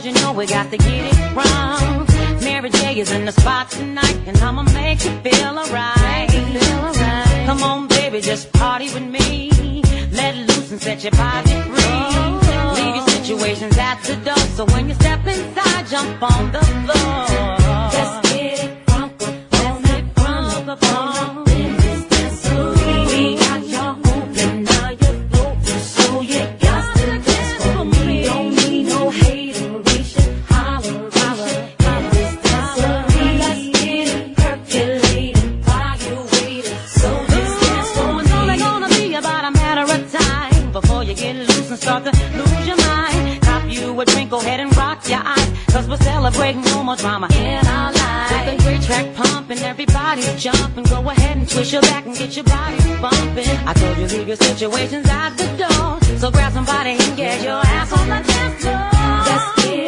you know we got to get it wrong. Mary J is in the spot tonight, and I'ma make you feel alright. Come on, baby, just party with me. Let loose and set your body free. Leave your situations at the door, so when you step inside, jump on the floor. Let's get it crunk on it, crunk on this dancery. We got your open, now you're open, so you got to dance for me. Don't need no hateration, holleration in this dancery. Let's get it percolating while you're waiting. So this dance for me. It's only gonna be about a matter of time before you get loose and start to lose your mind. Cop you a drink, go ahead and rock your eyes, 'cause we're celebrating no more drama in our lives. With a great track pumping, everybody's jumping. Go ahead and twist your back and get your body bumping. I told you leave your situations at the door, so grab somebody and get your ass on the dance floor. Let's get